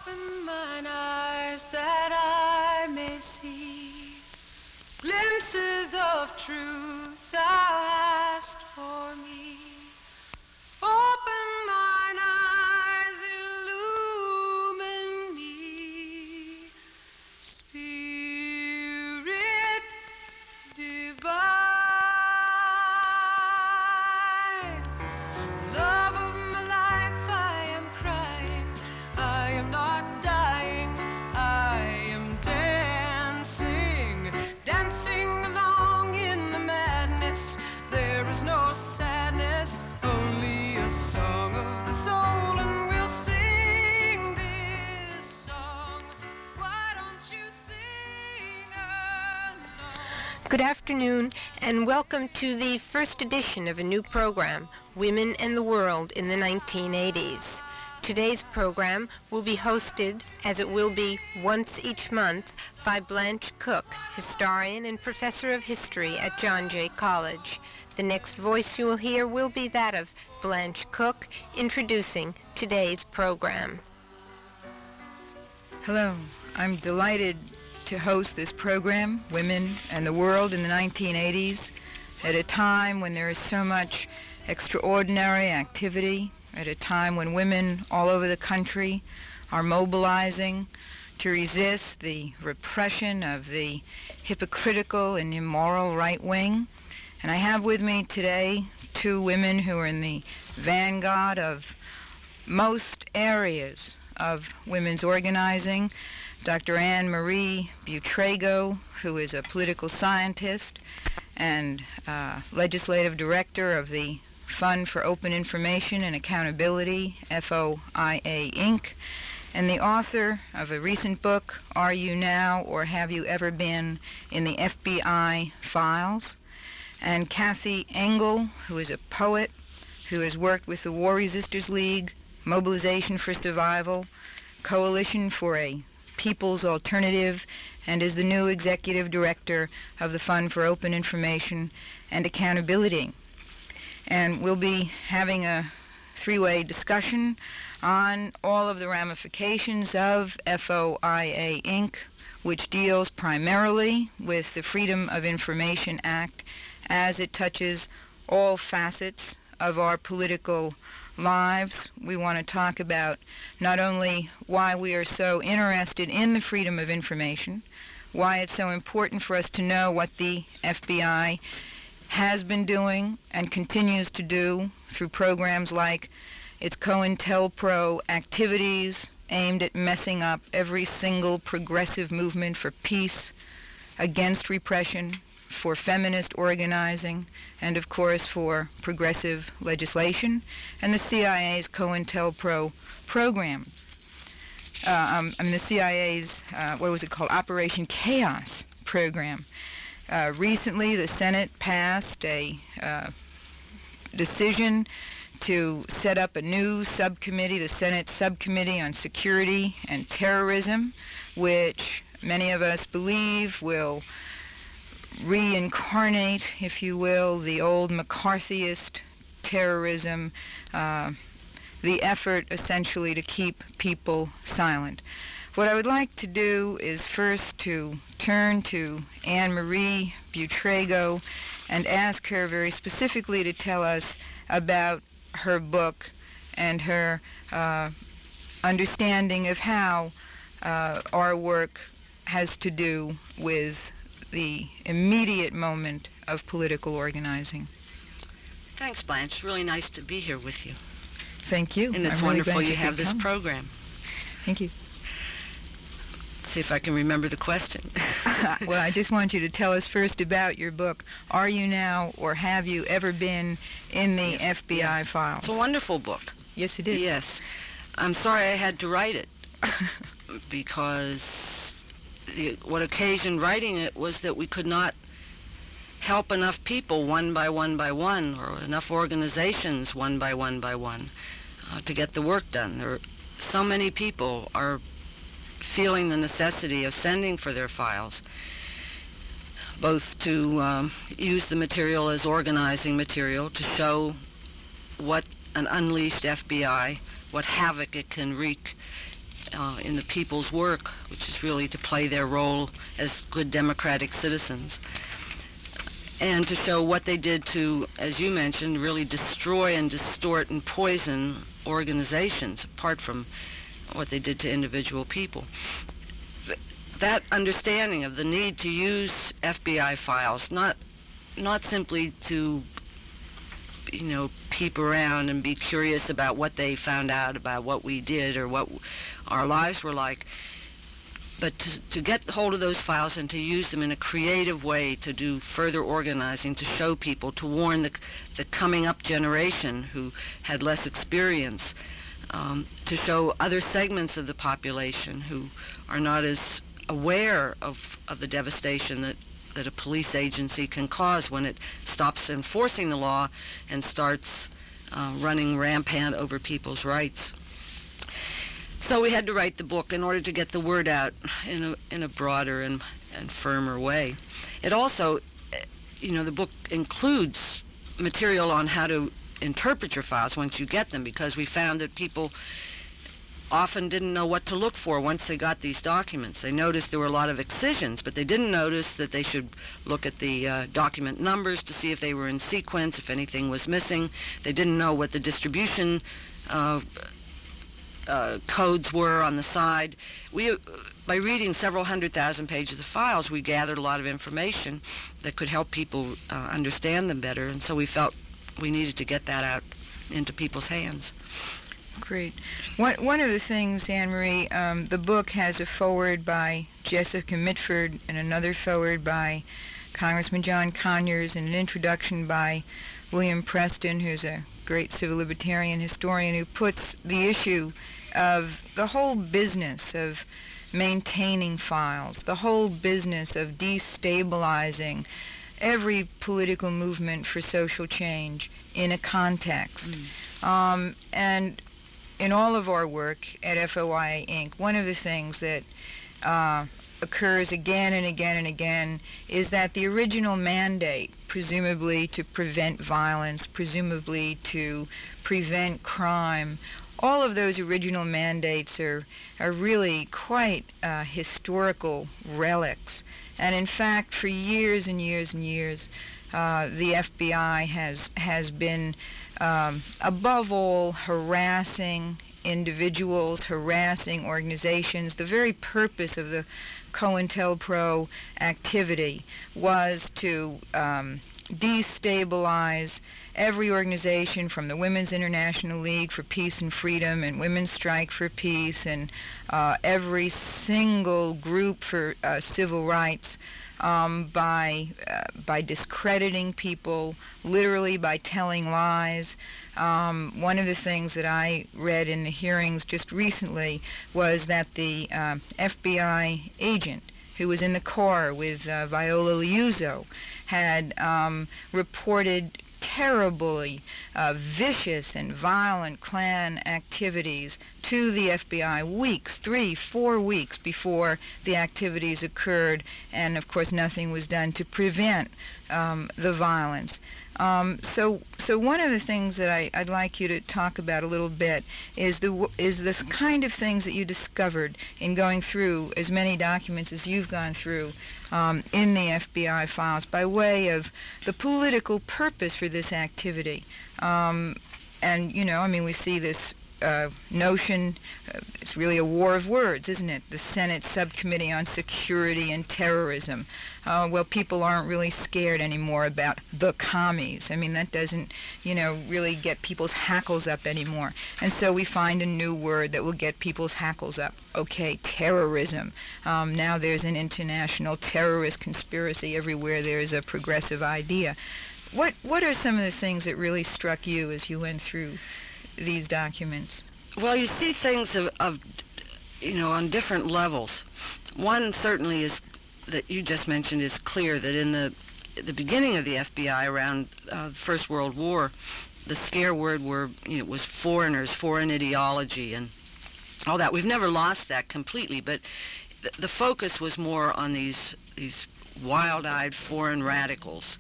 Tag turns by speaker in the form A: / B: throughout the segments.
A: Open mine eyes that I may see glimpses of truth thou hast for me. Open mine eyes, illumine me, Spirit divine. Love of my life, I am crying, I am not dying, I am dancing, dancing along in the madness. There is no sadness, only a song of the soul, and we'll sing this song. Why don't you sing along?
B: Good afternoon, and welcome to the first edition of a new program, Women and the World in the 1980s. Today's program will be hosted, as it will be once each month, by Blanche Cook, historian and professor of history at John Jay College. The next voice you will hear will be that of Blanche Cook, introducing today's program.
C: Hello, I'm delighted to host this program, Women and the World in the 1980s, at a time when there is so much extraordinary activity, at a time when women all over the country are mobilizing to resist the repression of the hypocritical and immoral right wing. And I have with me today two women who are in the vanguard of most areas of women's organizing. Dr. Anne Marie Buitrago, who is a political scientist and legislative director of the Fund for Open Information and Accountability, FOIA, Inc., and the author of a recent book, Are You Now or Have You Ever Been in the FBI Files? And Kathy Engel, who is a poet who has worked with the War Resisters League, Mobilization for Survival, Coalition for a People's Alternative, and is the new executive director of the Fund for Open Information and Accountability. And we'll be having a three-way discussion on all of the ramifications of FOIA, Inc., which deals primarily with the Freedom of Information Act as it touches all facets of our political lives. We want to talk about not only why we are so interested in the freedom of information, why it's so important for us to know what the FBI has been doing and continues to do through programs like its COINTELPRO activities aimed at messing up every single progressive movement for peace, against repression, for feminist organizing, and of course for progressive legislation, and the CIA's COINTELPRO program. The CIA's, what was it called, Operation Chaos program. Recently, the Senate passed a decision to set up a new subcommittee, the Senate Subcommittee on Security and Terrorism, which many of us believe will reincarnate, if you will, the old McCarthyist terrorism, the effort essentially to keep people silent. What I would like to do is first to turn to Anne Marie Buitrago and ask her very specifically to tell us about her book and her understanding of how our work has to do with the immediate moment of political organizing.
D: Thanks, Blanche. It's really nice to be here with you.
C: Thank you.
D: And it's
C: I'm really
D: wonderful
C: glad
D: you have
C: could
D: this
C: come.
D: program.
C: Thank you.
D: See if I can remember the question.
C: Well, I just want you to tell us first about your book, Are You Now or Have You Ever Been in the FBI Files?
D: It's a wonderful book.
C: Yes, it is.
D: Yes. I'm sorry I had to write it because what occasioned writing it was that we could not help enough people one by one by one, or enough organizations one by one, to get the work done. There are so many people are feeling the necessity of sending for their files, both to use the material as organizing material to show what an unleashed FBI, what havoc it can wreak in the people's work, which is really to play their role as good democratic citizens, and to show what they did to, as you mentioned, really destroy and distort and poison organizations, apart from what they did to individual people. That understanding of the need to use FBI files, not simply to, peep around and be curious about what they found out about what we did or what our lives were like, but to get hold of those files and to use them in a creative way to do further organizing, to show people, to warn the coming up generation who had less experience, to show other segments of the population who are not as aware of the devastation that a police agency can cause when it stops enforcing the law and starts running rampant over people's rights. So we had to write the book in order to get the word out in a broader and firmer way. It also, the book includes material on how to interpret your files once you get them, because we found that people often didn't know what to look for once they got these documents. They noticed there were a lot of excisions, but they didn't notice that they should look at the document numbers to see if they were in sequence, if anything was missing. They didn't know what the distribution codes were on the side. By reading several 100,000 pages of files, we gathered a lot of information that could help people understand them better, and so we felt we needed to get that out into people's hands.
C: Great. One of the things, Anne-Marie, the book has a foreword by Jessica Mitford and another foreword by Congressman John Conyers and an introduction by William Preston, who's a great civil libertarian historian, who puts the issue of the whole business of maintaining files, the whole business of destabilizing every political movement for social change in a context. And in all of our work at FOIA Inc., one of the things that occurs again and again and again is that the original mandate, presumably to prevent violence, presumably to prevent crime, all of those original mandates are really quite historical relics. And in fact, for years and years and years, the FBI has been, above all, harassing individuals, harassing organizations. The very purpose of the COINTELPRO activity was to destabilize every organization, from the Women's International League for Peace and Freedom and Women's Strike for Peace and every single group for civil rights, by discrediting people, literally by telling lies. One of the things that I read in the hearings just recently was that the FBI agent who was in the car with Viola Liuzzo had reported terribly vicious and violent Klan activities to the FBI 3-4 weeks before the activities occurred, and of course nothing was done to prevent the violence. So one of the things that I'd like you to talk about a little bit is the kind of things that you discovered in going through as many documents as you've gone through in the FBI files by way of the political purpose for this activity. And, we see this notion, it's really a war of words, isn't it? The Senate Subcommittee on Security and Terrorism. Well, people aren't really scared anymore about the commies. I mean, that doesn't, really get people's hackles up anymore. And so we find a new word that will get people's hackles up. Okay, terrorism. Now there's an international terrorist conspiracy everywhere there's a progressive idea. What are some of the things that really struck you as you went through these documents?
D: Well, you see things of on different levels. One certainly is that you just mentioned is clear that in the beginning of the FBI around the First World War, the scare word was foreigners, foreign ideology, and all that. We've never lost that completely, but the focus was more on these wild-eyed foreign radicals.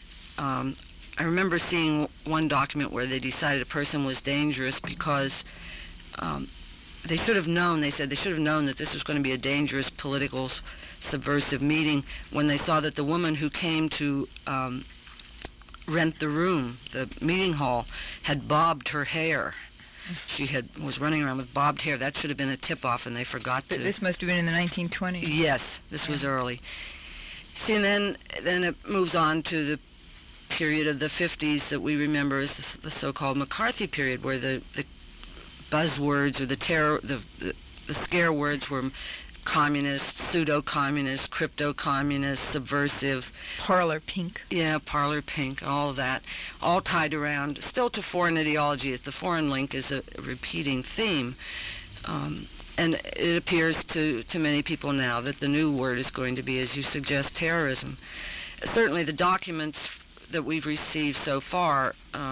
D: I remember seeing one document where they decided a person was dangerous because they should have known, they said they should have known that this was going to be a dangerous political subversive meeting when they saw that the woman who came to rent the room, the meeting hall, had bobbed her hair. She was running around with bobbed hair. That should have been a tip-off, and they forgot to.
C: This must have been in the 1920s.
D: Yes, this was early. See, and then it moves on to the period of the 50s that we remember as the so-called McCarthy period, where the buzzwords or the scare words were communist, pseudo-communist, crypto-communist, subversive.
C: Parlor pink.
D: Yeah, parlor pink, all of that, all tied around, still to foreign ideology, as the foreign link is a repeating theme. And it appears to many people now that the new word is going to be, as you suggest, terrorism. Certainly the documents that we've received so far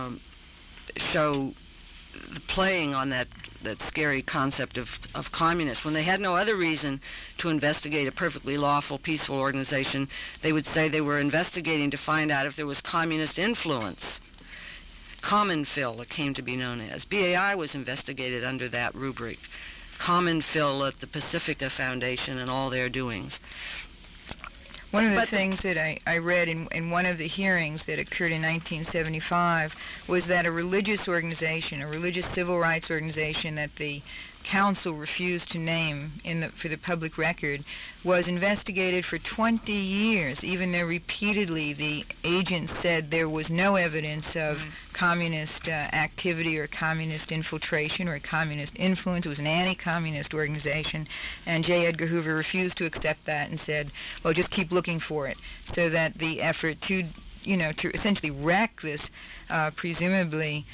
D: show the playing on that scary concept of communists. When they had no other reason to investigate a perfectly lawful, peaceful organization, they would say they were investigating to find out if there was communist influence. Cominfil, it came to be known as. BAI was investigated under that rubric. Cominfil at the Pacifica Foundation and all their doings.
C: One of the things that I read in one of the hearings that occurred in 1975 was that a religious organization, a religious civil rights organization that the council refused to name for the public record, was investigated for 20 years, even though repeatedly the agents said there was no evidence of communist activity or communist infiltration or communist influence. It was an anti-communist organization, and J. Edgar Hoover refused to accept that and said, well, just keep looking for it, so that the effort to essentially wreck this presumably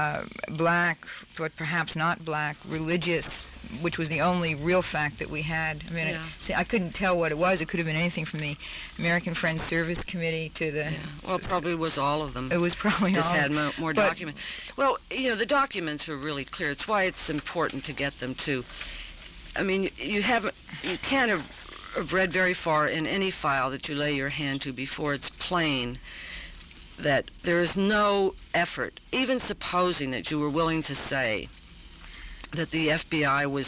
C: black, but perhaps not black, religious, which was the only real fact that we had. I mean, I couldn't tell what it was. It could have been anything from the American Friends Service Committee to the...
D: Yeah. Well, it probably was all of them.
C: It was probably
D: just
C: all.
D: Just had more documents. Well, the documents are really clear. It's why it's important to get them, too. I mean, you can't have read very far in any file that you lay your hand to before it's plain that there is no effort, even supposing that you were willing to say that the FBI was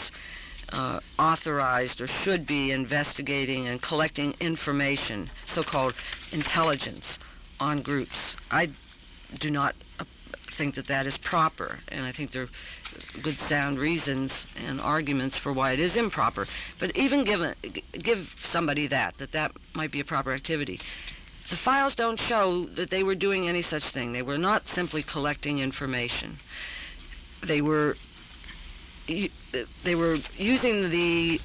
D: authorized or should be investigating and collecting information, so-called intelligence, on groups. I do not think that that is proper, and I think there are good sound reasons and arguments for why it is improper. But even give somebody that might be a proper activity. The files don't show that they were doing any such thing. They were not simply collecting information. They were using the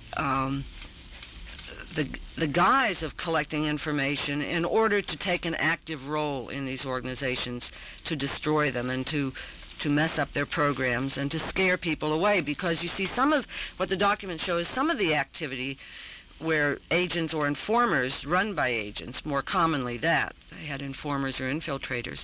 D: guise of collecting information in order to take an active role in these organizations, to destroy them and to mess up their programs and to scare people away. Because you see, some of what the documents show is some of the activity where agents or informers, run by agents, more commonly that. They had informers or infiltrators.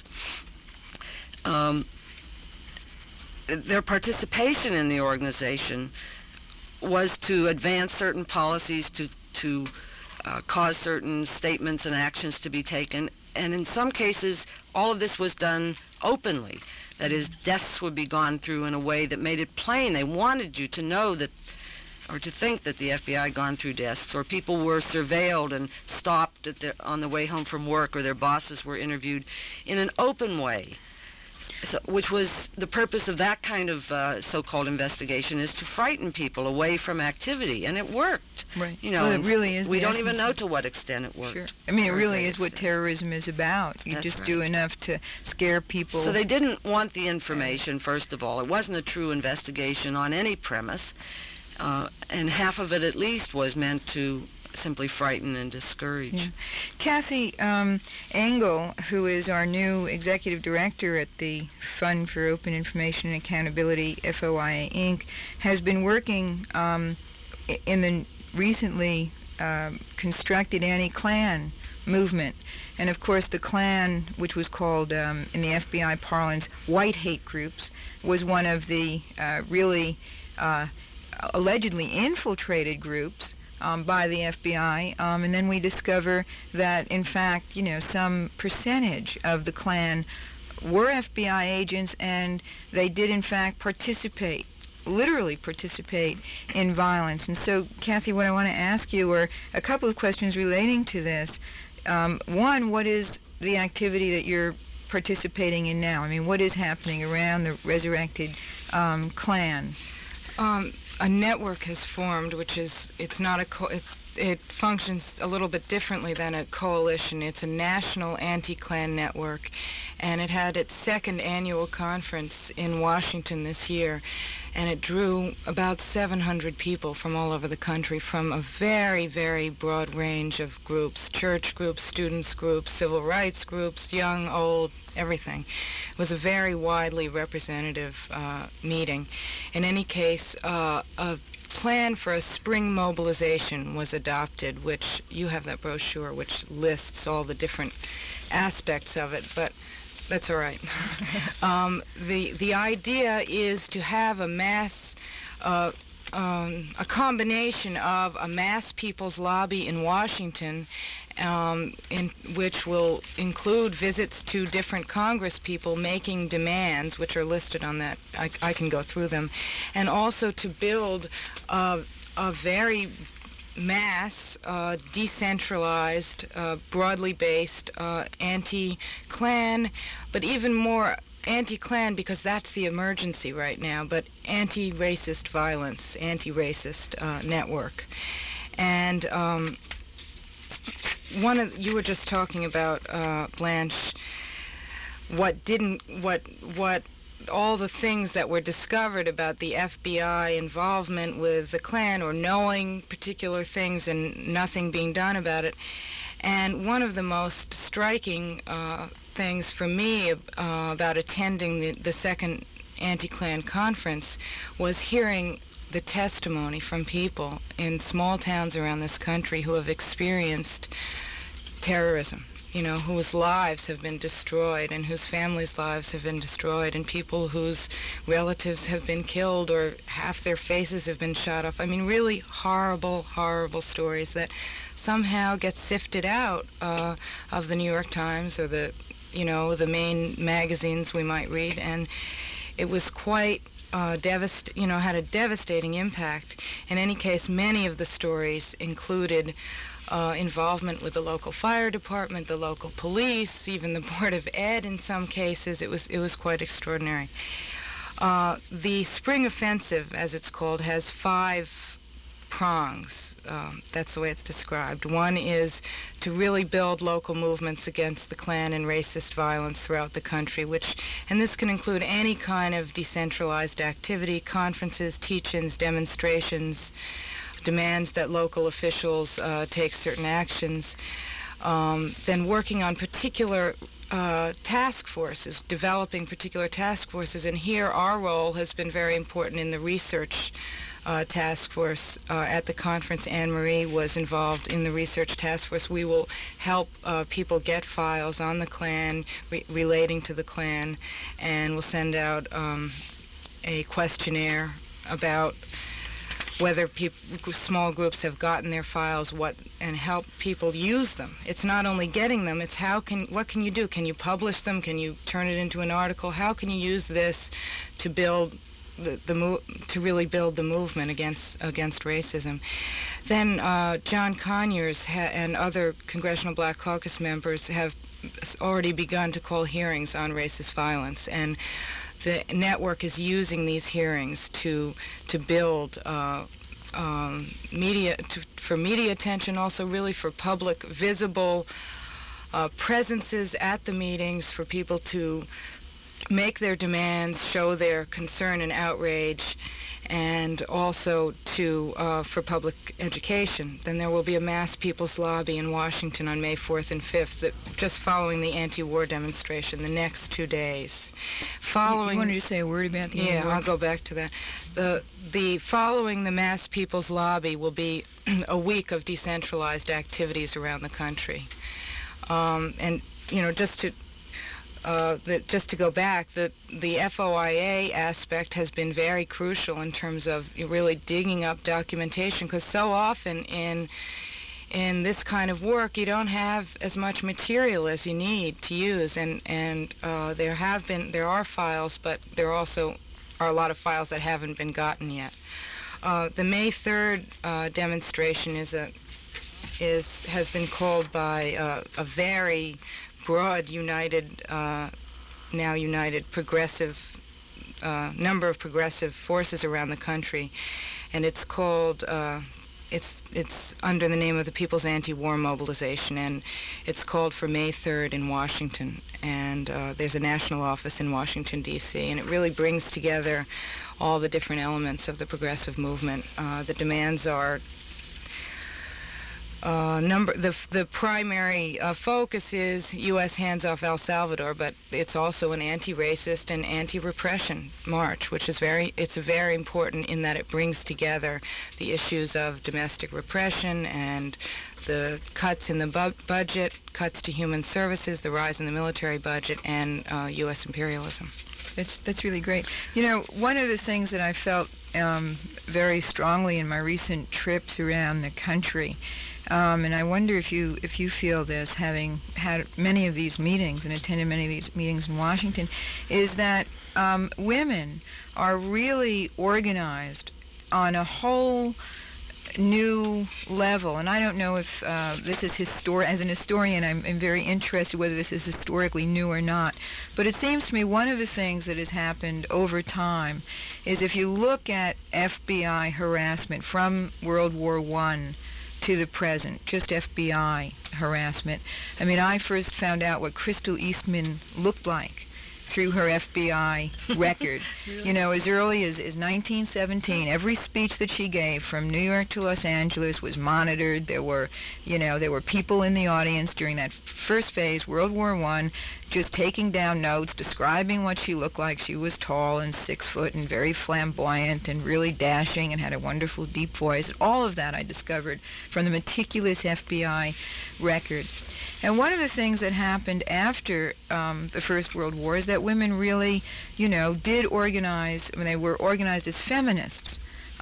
D: Their participation in the organization was to advance certain policies, to cause certain statements and actions to be taken, and in some cases, all of this was done openly. That is, desks would be gone through in a way that made it plain. They wanted you to know that, or to think that the FBI had gone through desks, or people were surveilled and stopped on the way home from work, or their bosses were interviewed in an open way, which was the purpose of that kind of so-called investigation, is to frighten people away from activity, and it worked.
C: Right. Well, it really is.
D: We don't even know to what extent it worked.
C: Sure. I mean, it really is what terrorism is about. You just do enough to scare people.
D: So they didn't want the information, first of all. It wasn't a true investigation on any premise. And half of it, at least, was meant to simply frighten and discourage.
C: Yeah. Kathy Engel, who is our new executive director at the Fund for Open Information and Accountability, FOIA Inc., has been working in the recently constructed anti-Klan movement. And of course the Klan, which was called in the FBI parlance white hate groups, was one of the really allegedly infiltrated groups by the FBI, and then we discover that in fact, some percentage of the Klan were FBI agents, and they did in fact participate literally participate in violence. And so, Kathy, what I want to ask you are a couple of questions relating to this. One, what is the activity that you're participating in now? I mean, what is happening around the resurrected Klan?
E: A network has formed, which is, it's not it functions a little bit differently than a coalition. It's a national anti-Klan network, and it had its second annual conference in Washington this year, and it drew about 700 people from all over the country, from a very, very broad range of groups: church groups, students groups, civil rights groups, young, old, everything. It was a very widely representative meeting. In any case, a plan for a spring mobilization was adopted, which you have that brochure, which lists all the different aspects of it, but that's all right. The idea is to have a mass, a combination of a mass people's lobby in Washington, in which will include visits to different Congress people making demands, which are listed on that. I can go through them, and also to build a very mass, decentralized, broadly based anti-Klan, but even more anti-Klan, because that's the emergency right now, but anti-racist violence, anti-racist network. And you were just talking about, Blanche, what all the things that were discovered about the FBI involvement with the Klan, or knowing particular things and nothing being done about it. And one of the most striking things for me about attending the second anti-Klan conference was hearing the testimony from people in small towns around this country who have experienced terrorism, whose lives have been destroyed and whose families' lives have been destroyed, and people whose relatives have been killed or half their faces have been shot off. I mean, really horrible, horrible stories that somehow get sifted out of the New York Times or the main magazines we might read, and it was quite had a devastating impact. In any case, many of the stories included involvement with the local fire department, the local police, even the Board of Ed in some cases. It was quite extraordinary. The Spring Offensive, as it's called, has 5 prongs. That's the way it's described. One is to really build local movements against the Klan and racist violence throughout the country, and this can include any kind of decentralized activity: conferences, teach-ins, demonstrations, demands that local officials take certain actions. Then working on particular task forces, developing particular task forces, and here our role has been very important in the research task force. At the conference, Anne Marie was involved in the research task force. We will help people get files on the Klan, relating to the Klan, and we'll send out a questionnaire about whether small groups have gotten their files, and help people use them. It's not only getting them, it's what can you do? Can you publish them? Can you turn it into an article? How can you use this to build to really build the movement against racism? Then John Conyers and other Congressional Black Caucus members have already begun to call hearings on racist violence, and the network is using these hearings to build media, for media attention, also really for public visible presences at the meetings, for people to make their demands, show their concern and outrage, and also for public education. Then there will be a mass people's lobby in Washington on May 4th and 5th, just following the anti-war demonstration, the next 2 days.
C: You wanted to say a word about the anti-war?
E: Yeah, I'll go back to that. The following the mass people's lobby will be a week of decentralized activities around the country. And just to go back, the FOIA aspect has been very crucial in terms of really digging up documentation, because so often in this kind of work you don't have as much material as you need to use, and there are files, but there are also are a lot of files that haven't been gotten yet. The May 3rd demonstration has been called by a very broad, united progressive number of progressive forces around the country, and it's called it's under the name of the People's Anti-War Mobilization, and it's called for May 3rd in Washington, and there's a national office in Washington, D.C., and it really brings together all the different elements of the progressive movement. The demands are the primary focus is U.S. hands off El Salvador, but it's also an anti-racist and anti-repression march, which is very important in that it brings together the issues of domestic repression and the cuts in the budget, cuts to human services, the rise in the military budget, and U.S. imperialism.
C: That's really great. You know, one of the things that I felt very strongly in my recent trips around the country, and I wonder if you feel this, having had many of these meetings and attended many of these meetings in Washington, is that women are really organized on a whole new level. And I don't know if this is as an historian, I'm very interested whether this is historically new or not. But it seems to me one of the things that has happened over time is if you look at FBI harassment from World War I to the present, just FBI harassment. I mean, I first found out what Crystal Eastman looked like through her FBI record. Really? You know, as early as 1917, every speech that she gave from New York to Los Angeles was monitored. There were people in the audience during that first phase, World War I, just taking down notes, describing what she looked like. She was tall and 6 foot and very flamboyant and really dashing and had a wonderful deep voice. All of that I discovered from the meticulous FBI record. And one of the things that happened after the First World War is that women really, did organize. I mean, they were organized as feminists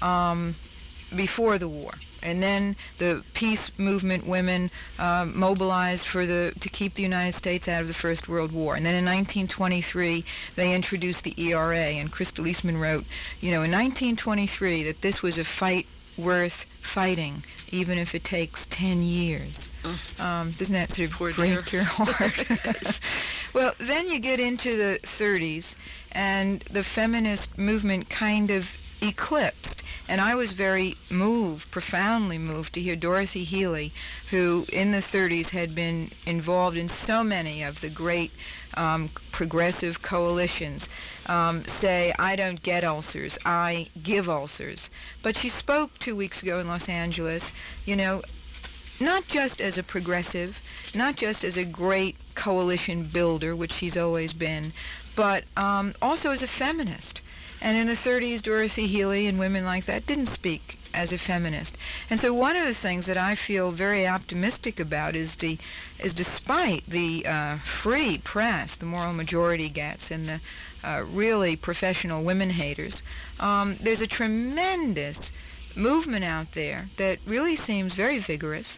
C: before the war. And then the peace movement women mobilized to keep the United States out of the First World War. And then in 1923, they introduced the ERA. And Crystal Eastman wrote, in 1923, that this was a fight worth fighting, even if it takes 10 years. Doesn't that sort of break your heart? Well, then you get into the 30s, and the feminist movement kind of eclipsed. And I was very profoundly moved, to hear Dorothy Healy, who in the 30s had been involved in so many of the great progressive coalitions, say, I don't get ulcers, I give ulcers. But she spoke 2 weeks ago in Los Angeles, not just as a progressive, not just as a great coalition builder, which she's always been, but also as a feminist. And in the 30s, Dorothy Healy and women like that didn't speak as a feminist. And so one of the things that I feel very optimistic about is despite the free press the moral majority gets and the really professional women haters, there's a tremendous movement out there that really seems very vigorous.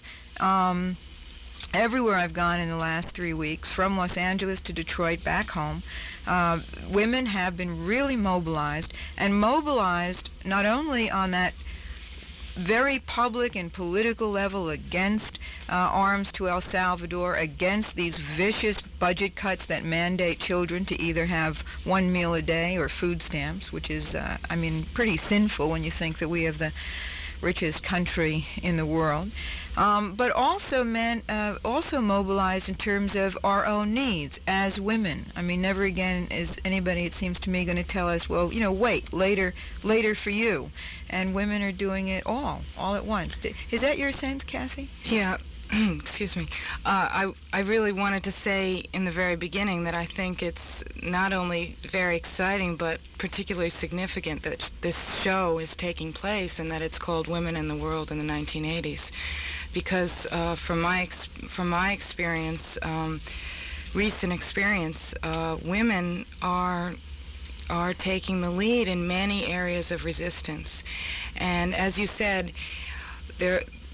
C: Everywhere I've gone in the last 3 weeks, from Los Angeles to Detroit, back home, women have been really mobilized, and mobilized not only on that very public and political level against arms to El Salvador, against these vicious budget cuts that mandate children to either have 1 meal a day or food stamps, which is, pretty sinful when you think that we have the richest country in the world, but also also mobilized in terms of our own needs as women. I mean, never again is anybody, it seems to me, going to tell us, well, wait, later for you. And women are doing it all at once. Is that your sense, Kathy?
E: Yeah. Excuse me. I really wanted to say in the very beginning that I think it's not only very exciting but particularly significant that this show is taking place and that it's called Women in the World in the 1980s, because from my experience, recent experience, women are taking the lead in many areas of resistance, and as you said,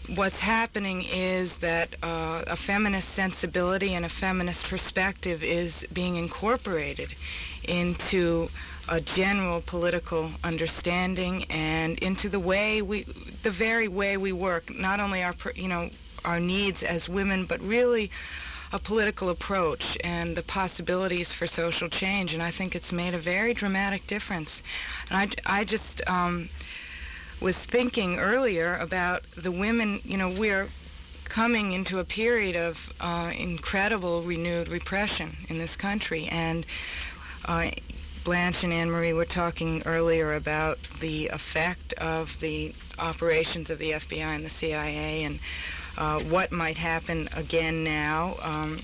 E: what's happening is that a feminist sensibility and a feminist perspective is being incorporated into a general political understanding and into the very way we work, not only our needs as women, but really a political approach and the possibilities for social change. And I think it's made a very dramatic difference. And I just was thinking earlier about the women. We're coming into a period of incredible renewed repression in this country, and Blanche and Anne-Marie were talking earlier about the effect of the operations of the FBI and the CIA and what might happen again now.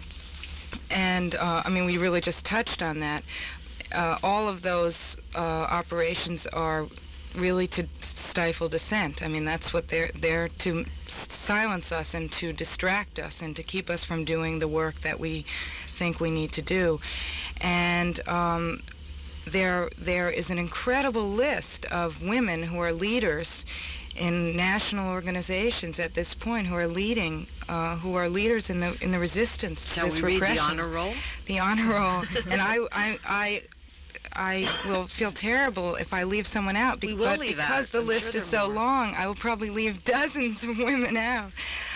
E: We really just touched on that. All of those operations are really to stifle dissent. That's what they're to silence us and to distract us and to keep us from doing the work that we think we need to do. And there is an incredible list of women who are leaders in national organizations at this point, who are leaders in the resistance to this repression.
D: Shall we read the honor roll?
E: The honor roll. And I will feel terrible if I leave someone out, because the list is so long. I will probably leave dozens of women out.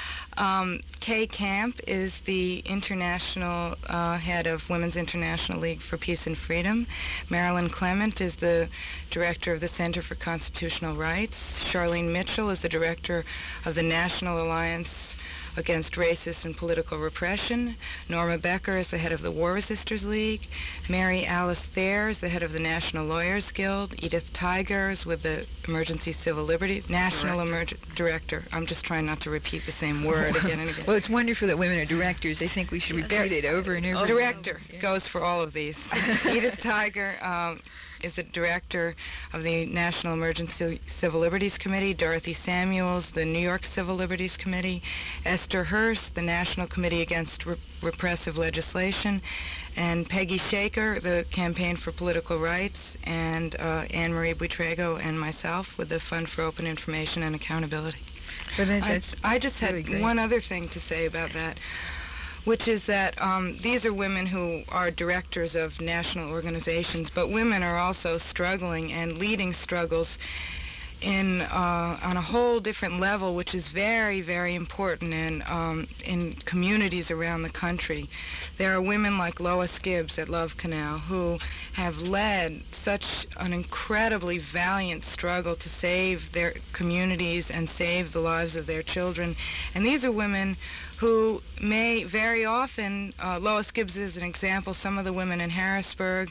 E: Kay Camp is the international head of Women's International League for Peace and Freedom. Marilyn Clement is the director of the Center for Constitutional Rights. Charlene Mitchell is the director of the National Alliance Against Racist and Political Repression. Norma Becker is the head of the War Resisters League. Mary Alice Thayer is the head of the National Lawyers Guild. Edith Tiger is with the Emergency Civil Liberties National Director. I'm just trying not to repeat the same word again and again.
C: Well, it's wonderful that women are directors. I think we should repeat it over and over.
E: Director goes for all of these. Edith Tiger is the director of the National Emergency Civil Liberties Committee. Dorothy Samuels, the New York Civil Liberties Committee. Esther Hurst, the National Committee Against Repressive Legislation. And Peggy Shaker, the Campaign for Political Rights. And Anne-Marie Buitrago and myself with the Fund for Open Information and Accountability.
C: But
E: I just
C: really
E: had
C: great.
E: one other thing to say about that, which is that these are women who are directors of national organizations, but women are also struggling and leading struggles on a whole different level, which is very, very important in communities around the country. There are women like Lois Gibbs at Love Canal who have led such an incredibly valiant struggle to save their communities and save the lives of their children. And these are women who may very often, Lois Gibbs is an example, some of the women in Harrisburg,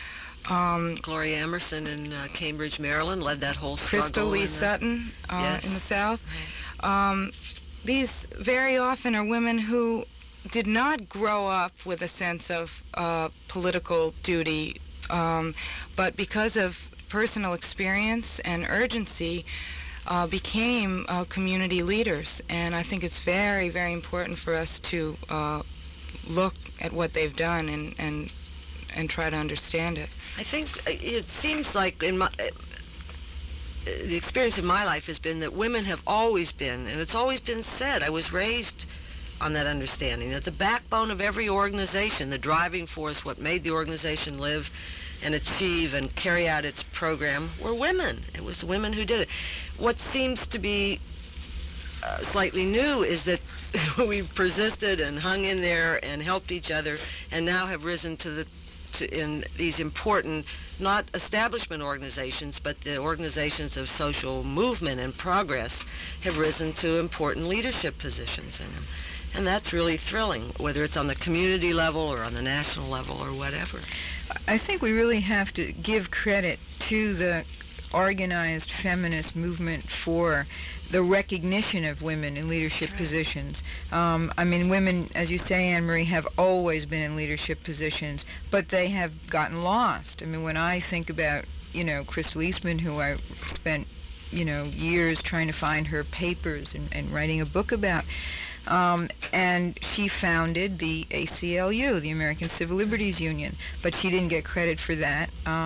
D: Gloria Emerson in Cambridge, Maryland, led that whole struggle.
E: Crystal Lee Sutton
D: Yes.
E: in the South. These very often are women who did not grow up with a sense of political duty, but because of personal experience and urgency, became community leaders. And I think it's very, very important for us to look at what they've done and try to understand it.
D: I think it seems like the experience in my life has been that women have always been, and it's always been said, I was raised on that understanding, that the backbone of every organization, the driving force, what made the organization live and achieve and carry out its program, were women. It was women who did it. What seems to be slightly new is that we've persisted and hung in there and helped each other, and now have risen in these important, not establishment organizations, but the organizations of social movement and progress have risen to important leadership positions in them. And that's really thrilling, whether it's on the community level or on the national level or whatever.
C: I think we really have to give credit to the organized feminist movement for the recognition of women in leadership positions. Women, as you say, Anne-Marie, have always been in leadership positions, but they have gotten lost. When I think about, Crystal Eastman, who I spent, years trying to find her papers and writing a book about, And she founded the ACLU, the American Civil Liberties Union, but she didn't get credit for that.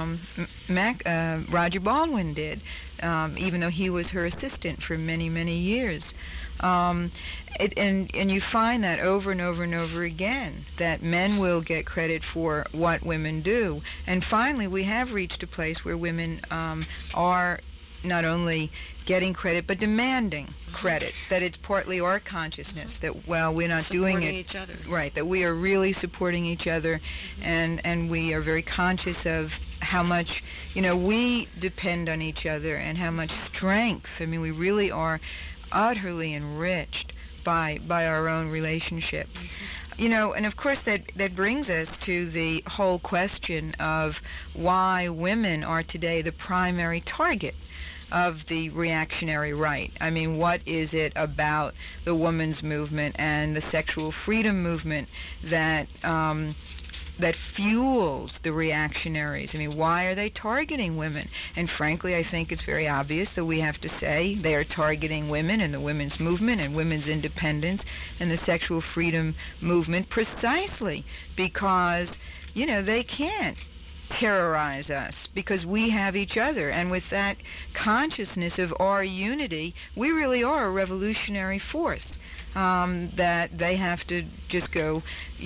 C: Roger Baldwin did, even though he was her assistant for many, many years. And you find that over and over and over again, that men will get credit for what women do. And finally, we have reached a place where women are not only getting credit, but demanding credit, that it's partly our consciousness, that, well, we're not doing it.
D: Supporting each other.
C: Right, that we are really supporting each other, and we are very conscious of how much, we depend on each other and how much strength. I mean, we really are utterly enriched by our own relationships. And of course that brings us to the whole question of why women are today the primary target of the reactionary right. I mean, what is it about the women's movement and the sexual freedom movement that that fuels the reactionaries? I mean, why are they targeting women? And frankly, I think it's very obvious that we have to say they are targeting women and the women's movement and women's independence and the sexual freedom movement precisely because, they can't terrorize us because we have each other. And with that consciousness of our unity, we really are a revolutionary force. That they have to just go,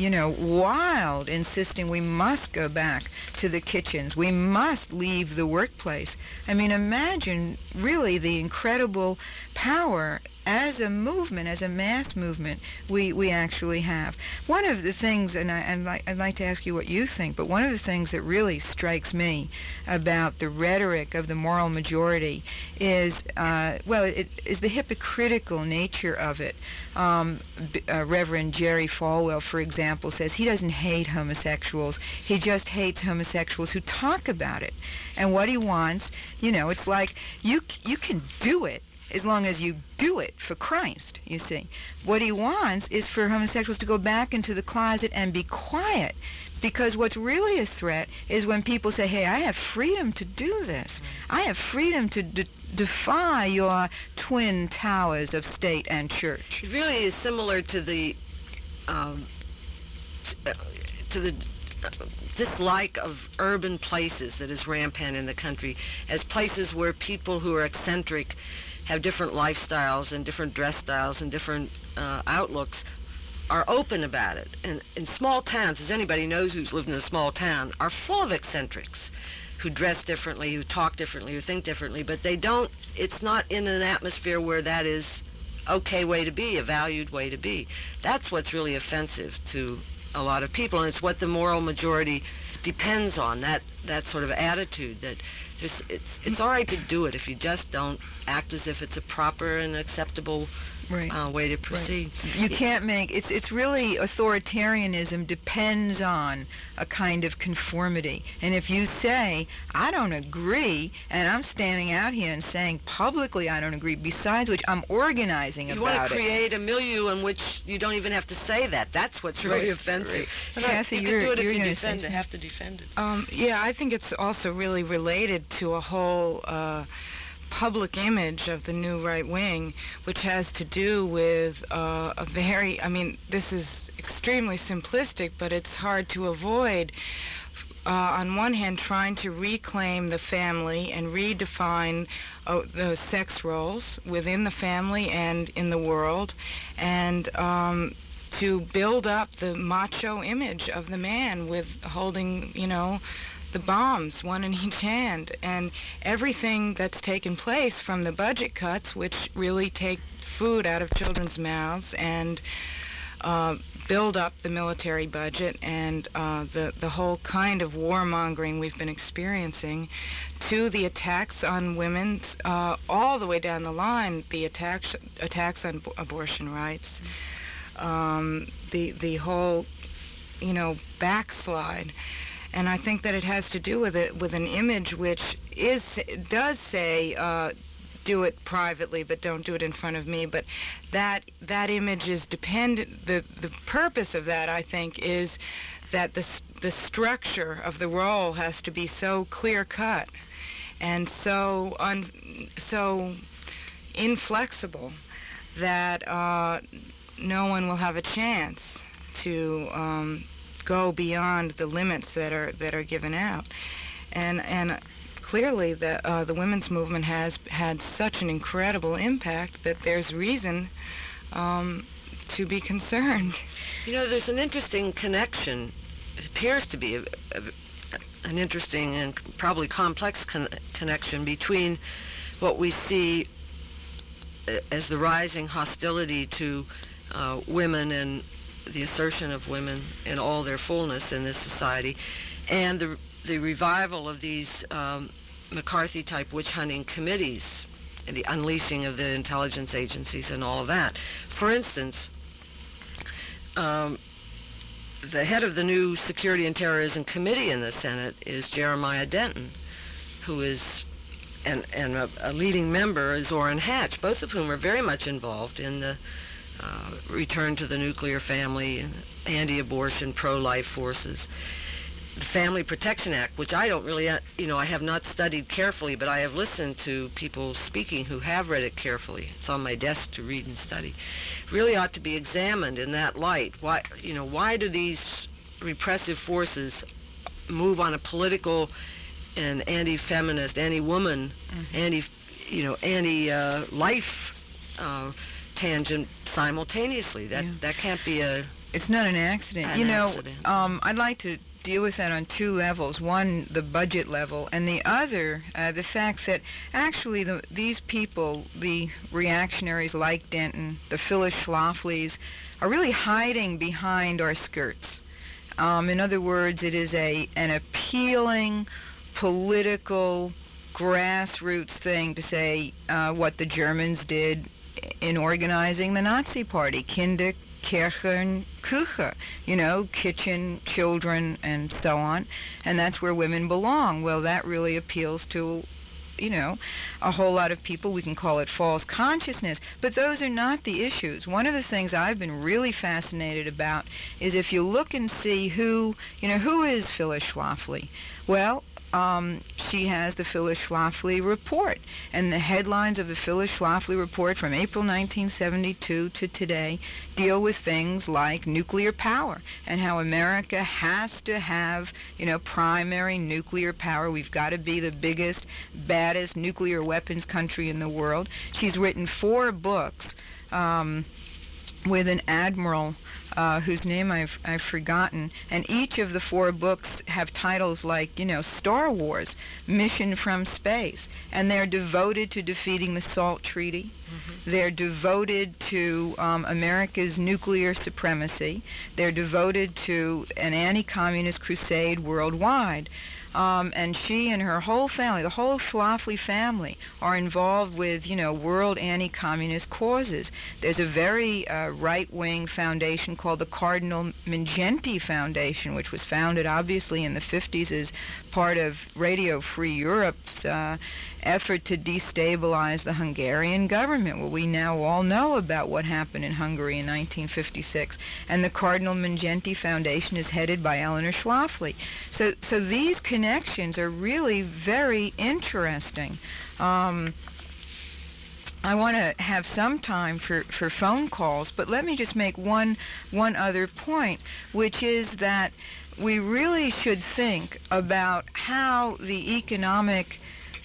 C: wild, insisting we must go back to the kitchens. We must leave the workplace. I mean, imagine really the incredible power as a movement, as a mass movement, we actually have. One of the things, and I'd like to ask you what you think, but one of the things that really strikes me about the rhetoric of the moral majority is, it is the hypocritical nature of it. Reverend Jerry Falwell, for example, says he doesn't hate homosexuals. He just hates homosexuals who talk about it. And what he wants, it's like you can do it as long as you do it for Christ, you see. What he wants is for homosexuals to go back into the closet and be quiet, because what's really a threat is when people say, hey, I have freedom to do this. I have freedom to defy your twin towers of state and church.
D: It really is similar to the dislike of urban places that is rampant in the country as places where people who are eccentric have different lifestyles and different dress styles and different outlooks are open about it. And in small towns, as anybody knows who's lived in a small town, are full of eccentrics who dress differently, who talk differently, who think differently, but it's not in an atmosphere where that is okay way to be, a valued way to be. That's what's really offensive to a lot of people, and it's what the moral majority depends on, that sort of attitude that it's all right to do it if you just don't act as if it's a proper and acceptable way to proceed.
C: Right. You can't make it's really authoritarianism depends on a kind of conformity. And if you say, I don't agree, and I'm standing out here and saying publicly I don't agree, besides which I'm organizing about it.
D: You want to create a milieu in which you don't even have to say that. That's what's really offensive.
C: Right. Kathy,
D: you can do it if you
C: have
D: to defend it.
E: I think it's also really related to a whole public image of the new right wing, which has to do with this is extremely simplistic, but it's hard to avoid. On one hand, trying to reclaim the family and redefine the sex roles within the family and in the world, and to build up the macho image of the man with holding, the bombs, one in each hand, and everything that's taken place from the budget cuts, which really take food out of children's mouths and build up the military budget and the whole kind of warmongering we've been experiencing, to the attacks on women all the way down the line, the attacks on abortion rights, the whole, backslide. And I think that it has to do with an image which does say, do it privately, but don't do it in front of me. But that image is dependent. The purpose of that, I think, is that the structure of the role has to be so clear cut and so inflexible that no one will have a chance to go beyond the limits that are given out. And clearly the women's movement has had such an incredible impact that there's reason to be concerned.
D: You know, there's an interesting connection. It appears to be an interesting and probably complex connection between what we see as the rising hostility to women and the assertion of women in all their fullness in this society, and the revival of these McCarthy-type witch-hunting committees and the unleashing of the intelligence agencies and all of that. For instance, the head of the new Security and Terrorism Committee in the Senate is Jeremiah Denton, who is and a leading member is Orrin Hatch, both of whom are very much involved in the return to the nuclear family and anti-abortion, pro-life forces. The Family Protection Act, which I don't really, I have not studied carefully, but I have listened to people speaking who have read it carefully. It's on my desk to read and study. Really ought to be examined in that light. Why do these repressive forces move on a political and anti-feminist, anti-woman, anti-life tangent simultaneously? That can't be a...
C: It's not an accident.
D: accident.
C: I'd like to deal with that on two levels. One, the budget level, and the other, the fact that actually these people, the reactionaries like Denton, the Phyllis Schlaflys, are really hiding behind our skirts. In other words, it is an appealing, political, grassroots thing to say what the Germans did in organizing the Nazi Party, Kinder, Kirchen, Küche, kitchen, children, and so on. And that's where women belong. Well, that really appeals to, a whole lot of people. We can call it false consciousness. But those are not the issues. One of the things I've been really fascinated about is if you look and see who is Phyllis Schlafly? Well, she has the Phyllis Schlafly Report, and the headlines of the Phyllis Schlafly Report from April 1972 to today deal with things like nuclear power and how America has to have, primary nuclear power. We've got to be the biggest, baddest nuclear weapons country in the world. She's written 4 books with an admiral whose name I've forgotten, and each of the 4 books have titles like, Star Wars, Mission from Space, and they're devoted to defeating the SALT Treaty. Mm-hmm. They're devoted to America's nuclear supremacy. They're devoted to an anti-communist crusade worldwide. And she and her whole family, the whole Schlafly family, are involved with, world anti-communist causes. There's a very right-wing foundation called the Cardinal Mindszenty Foundation, which was founded obviously in the 50s as part of Radio Free Europe's effort to destabilize the Hungarian government. Well, we now all know about what happened in Hungary in 1956, and the Cardinal Mindszenty Foundation is headed by Eleanor Schlafly. So these connections are really very interesting. I want to have some time for phone calls, but let me just make one other point, which is that we really should think about how the economic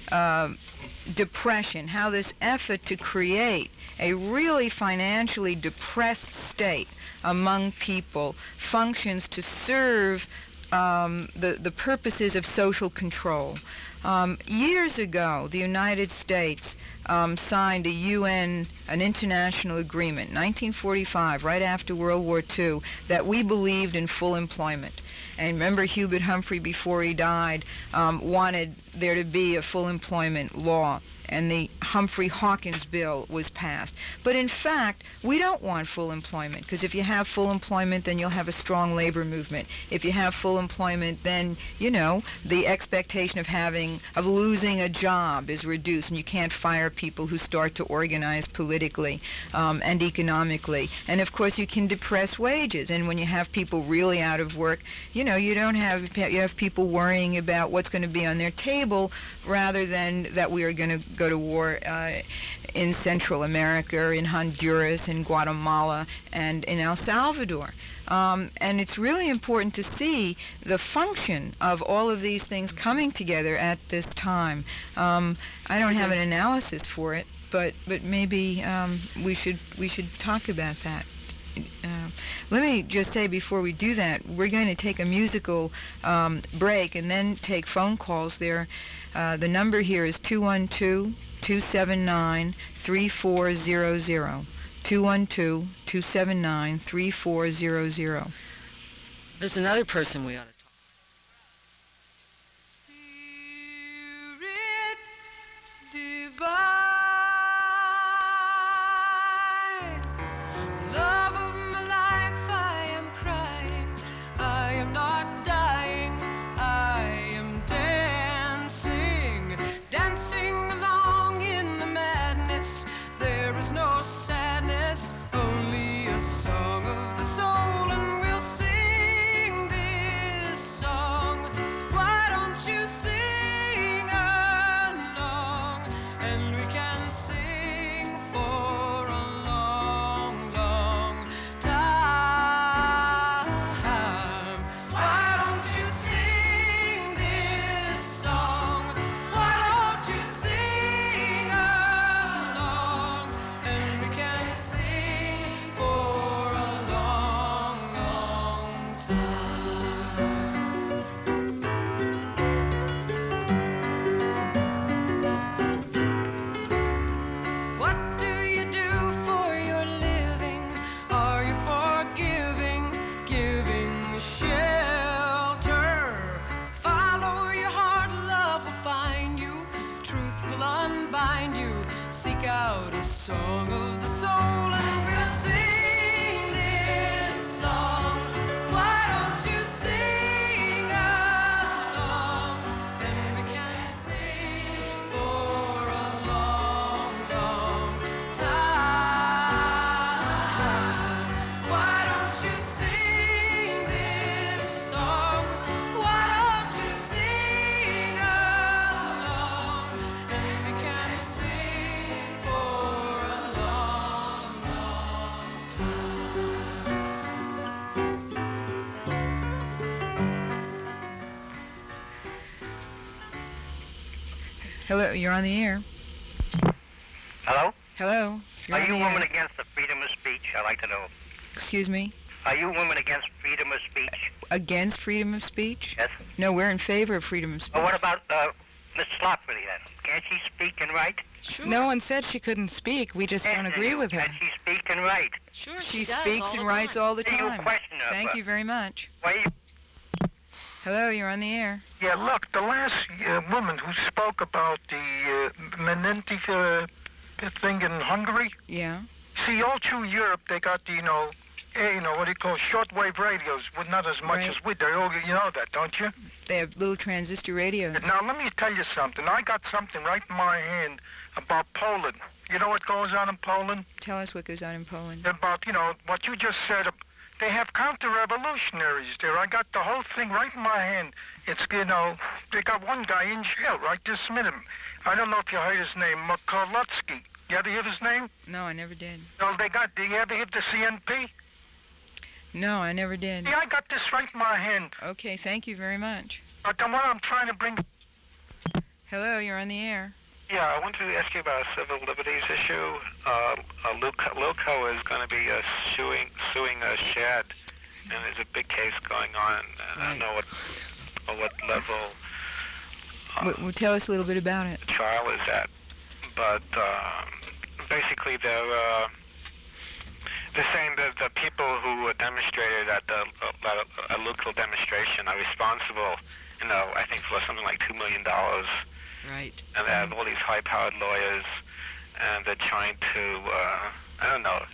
C: depression, how this effort to create a really financially depressed state among people functions to serve the purposes of social control. Years ago, the United States signed an international agreement, 1945, right after World War II, that we believed in full employment. And remember, Hubert Humphrey, before he died, wanted there to be a full employment law, and the Humphrey-Hawkins bill was passed. But in fact, we don't want full employment, because if you have full employment, then you'll have a strong labor movement. If you have full employment, then, the expectation of losing a job is reduced, and you can't fire people who start to organize politically and economically. And of course, you can depress wages, and when you have people really out of work, you have people worrying about what's going to be on their table. table rather than that we are going to go to war in Central America, or in Honduras, in Guatemala, and in El Salvador. And it's really important to see the function of all of these things coming together at this time. I don't have an analysis for it, but maybe we should talk about that. Let me just say before we do that, we're going to take a musical break and then take phone calls there. The number here is 212-279-3400. 212-279-3400.
D: There's another person we ought to talk
A: Spirit divine, love of my life, I am crying, I am not dying, I am dancing, dancing along in the madness. There is no sadness, only a song of the soul, and we'll sing this song. Why don't you sing along, and we can sing for a long, long time. Why don't you sing this song? Why don't you sing along, and we can sing for a long, long time. What do you do for your living? Are you forgiving, giving shelter? Follow your heart, love will find you, truth will unbind you. Seek out a song of the soul, and we'll sing this song. Why don't you sing along, and we can sing for a long, long time. Why don't you sing this song? Why don't you sing along, and we can sing for a long, long time.
C: Hello, you're on the air.
F: Hello?
C: Hello. You're
F: Are
C: on
F: you
C: the
F: women
C: air.
F: against the freedom of speech? I'd like to know.
C: Excuse me?
F: Are you women against freedom of speech?
C: Against freedom of speech?
F: Yes.
C: No, we're in favor of freedom of speech.
F: Well, what about Miss Slopworthy then? Can't she speak and write?
D: Sure.
E: No one said she couldn't speak. We just don't agree with her.
F: Can she speak and write?
D: Sure,
C: She
D: does
C: speaks
D: all
C: and
D: the
C: writes
D: time.
C: all the
F: You
C: time.
F: question her,
C: Thank
F: but-
C: you very much.
F: Why you...
C: Hello, you're on the air.
G: Yeah, look, the last woman who spoke about the Menendez thing in Hungary,
C: Yeah.
G: see, all through Europe, they got the, what do you call shortwave radios, with not as much
C: Right.
G: as we do. You know that, don't you?
C: They have little transistor radios.
G: Now, let me tell you something. I got something right in my hand about Poland. You know what goes on in Poland?
C: Tell us what goes on in Poland.
G: About, what you just said. They have counter-revolutionaries there. I got the whole thing right in my hand. It's, they got one guy in jail right this minute. I don't know if you heard his name, Mokolutsky. You ever hear his name?
C: No, I never did.
G: No, do you ever hear the CNP?
C: No, I never did.
G: Yeah, I got this right in my hand.
C: Okay, thank you very much.
G: But the one I'm trying to bring...
C: Hello, you're on the air.
H: Yeah, I want to ask you about a civil liberties issue. Lilco is going to be suing SHAD, and there's a big case going on. And I don't know what level
C: Well, tell us a little bit about it.
H: the trial is at, but basically they're saying that the people who demonstrated at the local demonstration are responsible. I think for something like $2 million.
D: Right.
H: And they have all these high-powered lawyers, and they're trying to, I don't know.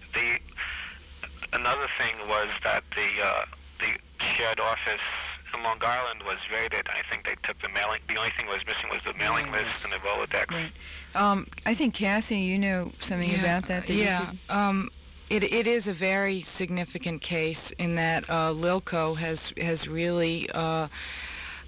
H: Another thing was that the shared office in Long Island was raided. I think they took the mailing. The only thing was missing was the mailing list and the Rolodex.
C: Right. I think, Kathy, you know something about that. You
E: Yeah.
C: could-
E: It is a very significant case in that Lilco has really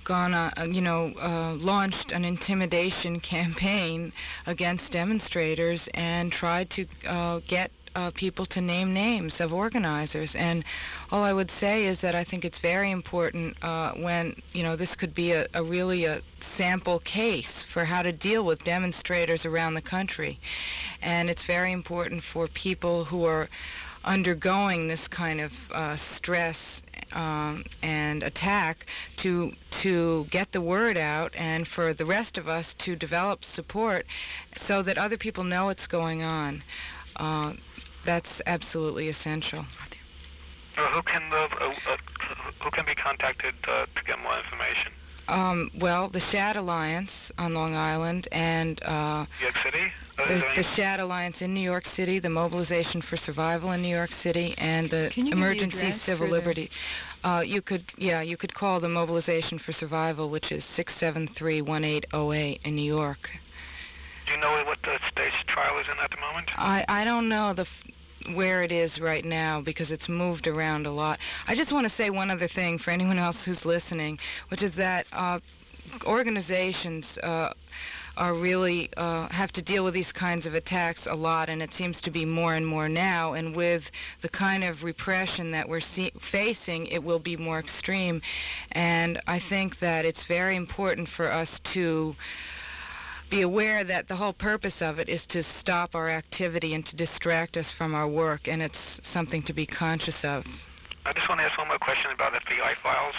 E: launched an intimidation campaign against demonstrators and tried to get people to name names of organizers. And all I would say is that I think it's very important when, this could be a really a sample case for how to deal with demonstrators around the country. And it's very important for people who are undergoing this kind of stress and attack to get the word out, and for the rest of us to develop support so that other people know what's going on. That's absolutely essential.
H: Who can be contacted to get more information?
E: Well, the SHAD Alliance on Long Island, and
H: New York City?
E: the SHAD Alliance in New York City, the Mobilization for Survival in New York City, and the Emergency Civil Liberty. You could call the Mobilization for Survival, which is 673-1808 in New York.
H: Do you know what the stage trial is in at the moment?
E: I don't know where it is right now because it's moved around a lot. I just want to say one other thing for anyone else who's listening, which is that organizations are really have to deal with these kinds of attacks a lot, and it seems to be more and more now. And with the kind of repression that we're facing, it will be more extreme. And I think that it's very important for us to be aware that the whole purpose of it is to stop our activity and to distract us from our work, and it's something to be conscious of.
H: I just want to ask one more question about FBI files.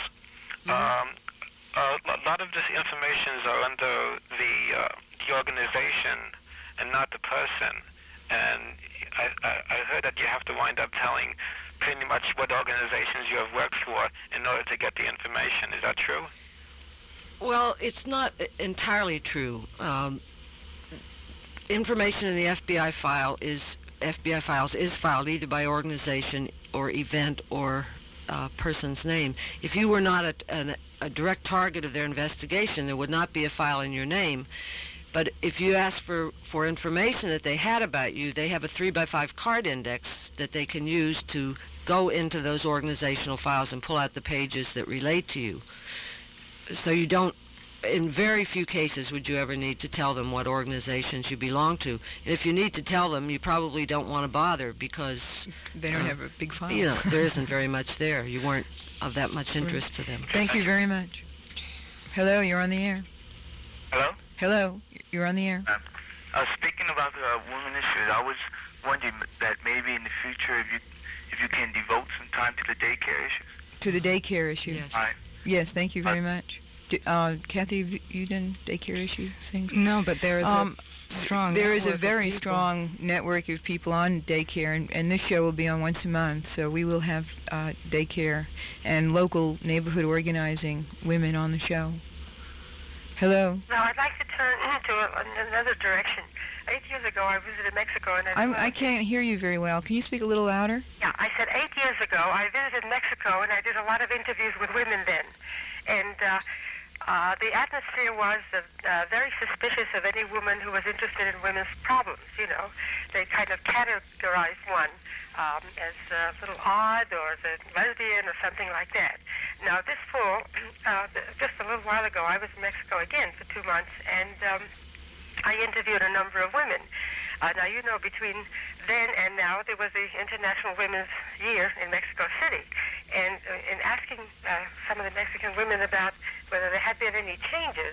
H: A lot of this information is under the organization and not the person, and I heard that you have to wind up telling pretty much what organizations you have worked for in order to get the information. Is that true?
D: Well, it's not entirely true. Information in the FBI files is filed either by organization or event or person's name. If you were not a direct target of their investigation, there would not be a file in your name. But if you ask for information that they had about you, they have a 3x5 card index that they can use to go into those organizational files and pull out the pages that relate to you. So you don't, in very few cases would you ever need to tell them what organizations you belong to. And if you need to tell them, you probably don't want to bother because
C: they don't have a big file.
D: There isn't very much there. You weren't of that much interest to them.
C: Thank you very much. Hello, you're on the air.
I: Hello?
C: Hello, you're on the air.
I: Speaking about the women issues, I was wondering that maybe in the future if you can devote some time to the daycare issues.
C: To the daycare issue?
D: Yes.
I: All right.
C: Yes, thank you very much. Kathy, have you done daycare issue things?
E: No, but there is a strong
C: There is a
E: network of
C: very
E: people.
C: strong network of people on daycare, and this show will be on once a month, so we will have daycare and local neighborhood organizing women on the show. Hello?
J: Now, I'd like to turn into another direction. 8 years ago, I visited Mexico, and
C: I can't hear you very well. Can you speak a little louder?
J: Yeah, I said 8 years ago, I visited Mexico, and I did a lot of interviews with women then. And the atmosphere was very suspicious of any woman who was interested in women's problems, They kind of categorized one as a little odd or as a lesbian or something like that. Now, this fall, just a little while ago, I was in Mexico again for 2 months, and I interviewed a number of women. Now, between then and now, there was the International Women's Year in Mexico City. And in asking some of the Mexican women about whether there had been any changes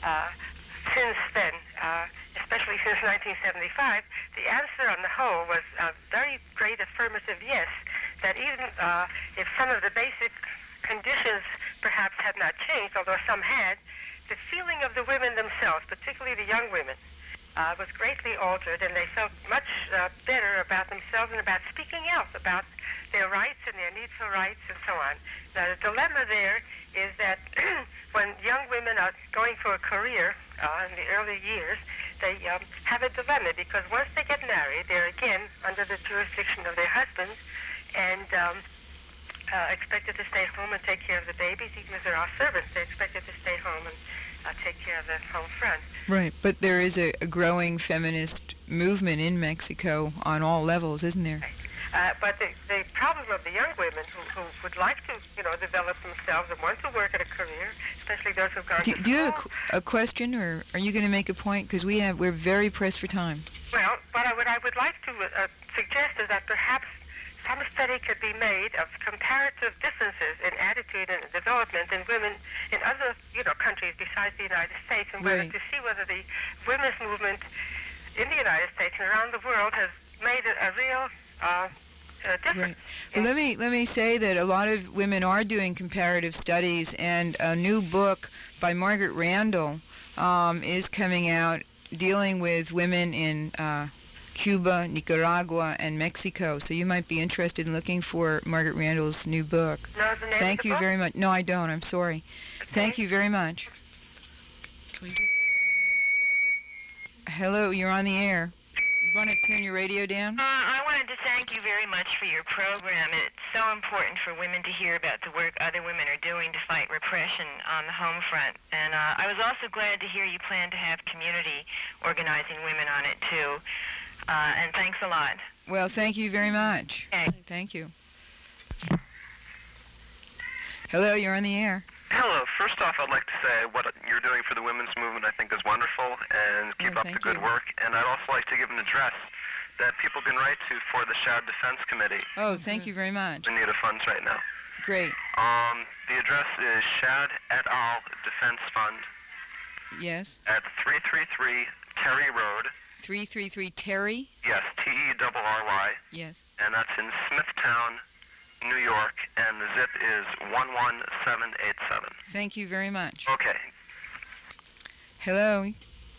J: since then, especially since 1975, the answer on the whole was a very great affirmative yes, that even if some of the basic conditions perhaps had not changed, although some had, the feeling of the women themselves, particularly the young women, was greatly altered, and they felt much better about themselves and about speaking out about their rights and their need for rights and so on. Now, the dilemma there is that when young women are going for a career in the early years, they have a dilemma because once they get married, they're again under the jurisdiction of their husbands and expected to stay home and take care of the babies. Even if they're our servants, they're expected to stay home and take care of the home front.
C: Right, but there is a growing feminist movement in Mexico on all levels, isn't there?
J: But the problem of the young women who would like to, develop themselves and want to work at a career, especially those who've gone to school.
C: Do you have a question, or are you going to make a point? Because we're very pressed for time.
J: Well, what I would like to suggest is that perhaps some study could be made of comparative differences in attitude and development in women in other, countries besides the United States, and whether to see whether the women's movement in the United States and around the world has made a real difference.
C: Well, let me say that a lot of women are doing comparative studies, and a new book by Margaret Randall is coming out dealing with women in Cuba, Nicaragua, and Mexico. So you might be interested in looking for Margaret Randall's new book.
J: Know the name
C: Thank
J: of the
C: you
J: book?
C: very much. No, I don't. I'm sorry.
J: Okay.
C: Thank you very much. Hello, you're on the air. You want to turn your radio down?
K: I wanted to thank you very much for your program. It's so important for women to hear about the work other women are doing to fight repression on the home front. And I was also glad to hear you plan to have community organizing women on it, too. And thanks a lot.
C: Well, thank you very much.
K: Okay.
C: Thank you. Hello, you're on the air.
L: Hello. First off, I'd like to say what you're doing for the women's movement I think is wonderful, and keep up the good work. And I'd also like to give an address that people can write to for the Shad Defense Committee.
C: Oh, thank you very much.
L: In need of funds right now.
C: Great.
L: The address is Shad et al. Defense Fund.
C: Yes.
L: At 333 Terry Road.
C: 333 Terry?
L: Yes, Terry.
C: Yes.
L: And that's in Smithtown, New York, and the zip is 11787.
C: Thank you very much.
L: Okay.
C: Hello?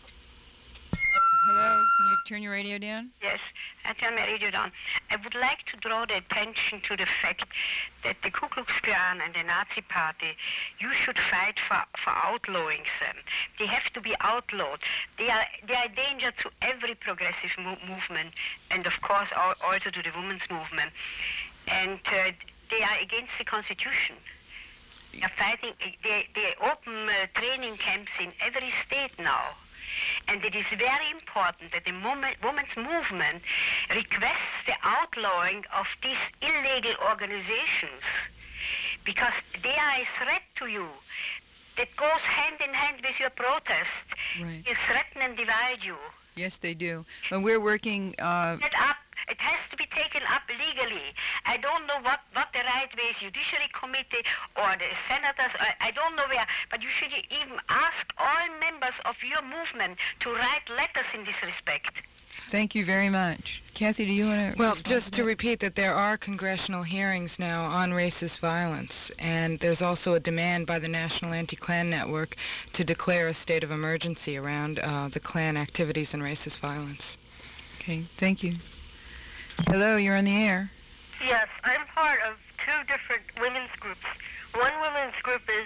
C: Hello? Can you turn your radio down?
M: Yes, I turn my radio down. I would like to draw the attention to the fact that the Ku Klux Klan and the Nazi Party, you should fight for outlawing them. They have to be outlawed. They are a danger to every progressive movement, and of course also to the women's movement. And they are against the Constitution. They are fighting. They open training camps in every state now. And it is very important that the women's movement requests the outlawing of these illegal organizations, because they are a threat to you. That goes hand in hand with your protest.
C: Right.
M: They threaten and divide you.
C: Yes, they do. And we're working...
M: It has to be taken up legally. I don't know what the right way is, Judiciary Committee or the senators, I don't know where, but you should even ask all members of your movement to write letters in this respect.
C: Thank you very much. Kathy, do you want to...
E: Well, just to repeat that there are congressional hearings now on racist violence, and there's also a demand by the National Anti-Klan Network to declare a state of emergency around the Klan activities and racist violence.
C: Okay, thank you. Hello, you're on the air.
J: Yes, I'm part of two different women's groups. One women's group is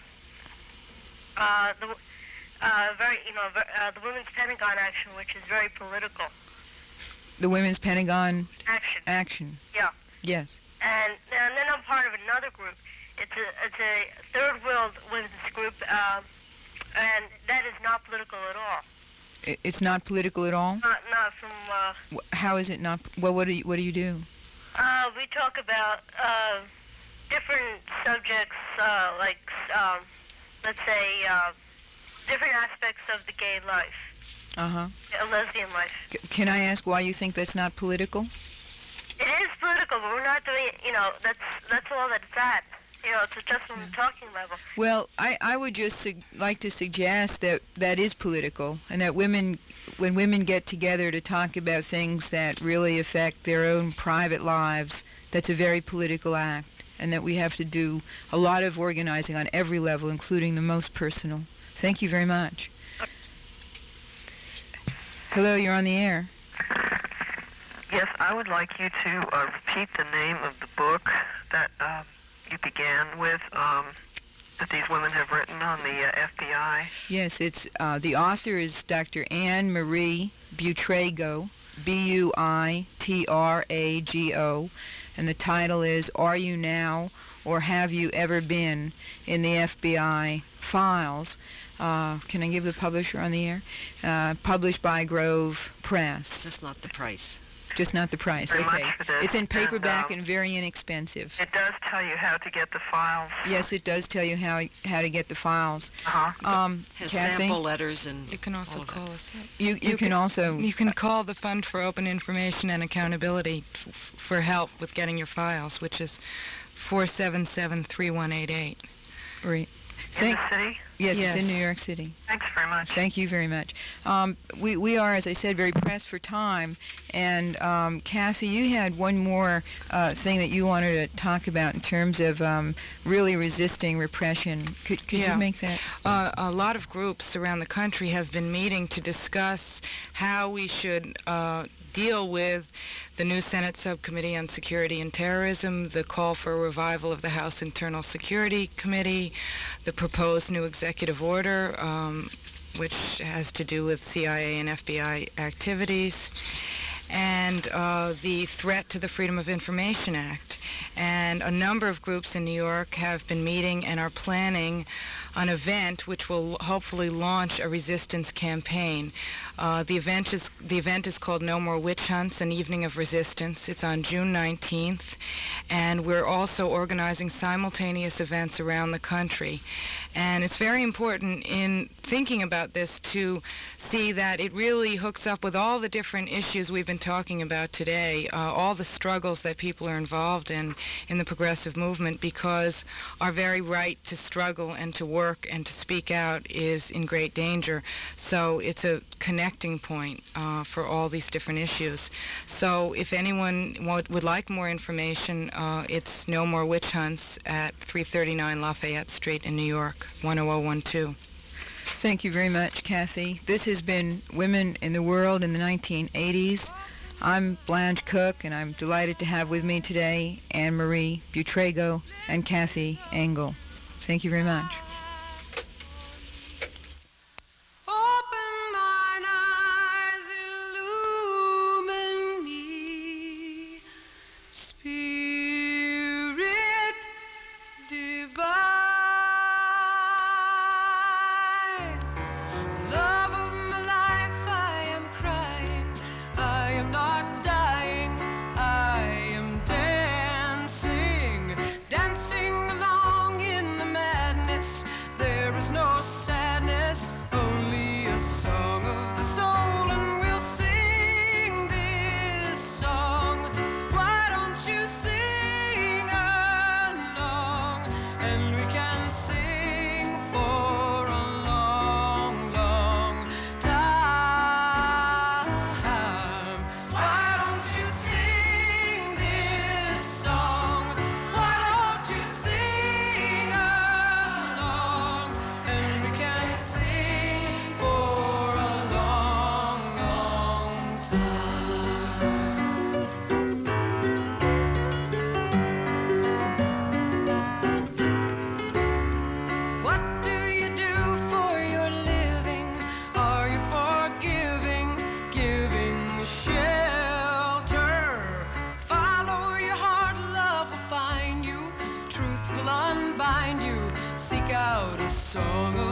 J: the Women's Pentagon Action, which is very political.
C: The Women's Pentagon
J: Action. Yeah.
C: Yes.
J: And then I'm part of another group. It's a third world women's group, and that is not political at all.
C: It's not political at all?
J: Not from...
C: How is it not... Well, what do you do?
J: We talk about different subjects, like, let's say, different aspects of the gay life.
C: Uh-huh.
J: Lesbian life.
C: Can I ask why you think that's not political?
J: It is political, but we're not doing, that's all that it's at. It's just on the talking level.
C: Well, I would just like to suggest that is political, and that when women get together to talk about things that really affect their own private lives, that's a very political act, and that we have to do a lot of organizing on every level, including the most personal. Thank you very much. Hello, you're on the air.
N: Yes, I would like you to repeat the name of the book that you began with, that these women have written on the FBI.
C: Yes, it's the author is Dr. Anne Marie Buitrago, Buitrago, and the title is Are You Now or Have You Ever Been in the FBI Files? Can I give the publisher on the air? Published by Grove Press.
D: Just not the price.
C: Just not the price.
N: very
C: Okay.
N: much for this.
C: It's in paperback
N: and
C: and very inexpensive.
N: it does tell you how to get the files.
C: Yes, it does tell you how to get the files.
N: Uh-huh.
D: Has
C: Kathy?
D: sample letters and
E: You can also
D: all of
E: call us up.
C: You can also
E: You can call the Fund for Open Information and Accountability for help with getting your files, which is 477-3188.
C: Right.
N: In the city?
C: Yes,
E: Yes.
C: it's in New York City.
N: Thanks very much.
C: Thank you very much. We are, as I said, very pressed for time. And Kathy, you had one more thing that you wanted to talk about in terms of really resisting repression. Could
E: Yeah.
C: you make that?
E: A lot of groups around the country have been meeting to discuss how we should deal with the new Senate Subcommittee on Security and Terrorism, the call for a revival of the House Internal Security Committee, the proposed new executive order, which has to do with CIA and FBI activities, and the threat to the Freedom of Information Act. And a number of groups in New York have been meeting and are planning an event which will hopefully launch a resistance campaign. The event is called No More Witch Hunts, an Evening of Resistance. It's on June 19th, and we're also organizing simultaneous events around the country. And it's very important in thinking about this to see that it really hooks up with all the different issues we've been talking about today, all the struggles that people are involved in the progressive movement, because our very right to struggle and to work and to speak out is in great danger. So it's a connecting point for all these different issues. So if anyone would like more information, it's No More Witch Hunts at 339 Lafayette Street in New York, 10012.
C: Thank you very much, Kathy. This has been Women in the World in the 1980s. I'm Blanche Cook, and I'm delighted to have with me today Anne-Marie Buitrago and Kathy Engel. Thank you very much.
A: Open mine eyes, illumine me, Spirit divine. Love of my life, I am crying, I am not dying, I am dancing, dancing along in the madness. There is no sadness, only a song of the soul, and we'll sing this song. Why don't you sing along, and we can sing for a long, long time. Why don't you sing this song? Why don't you sing along, and we can sing for a long, long time. What do you do for your living? Are you forgiving, giving shelter? Follow your heart, love will find you, truth will unbind you. Seek out a song of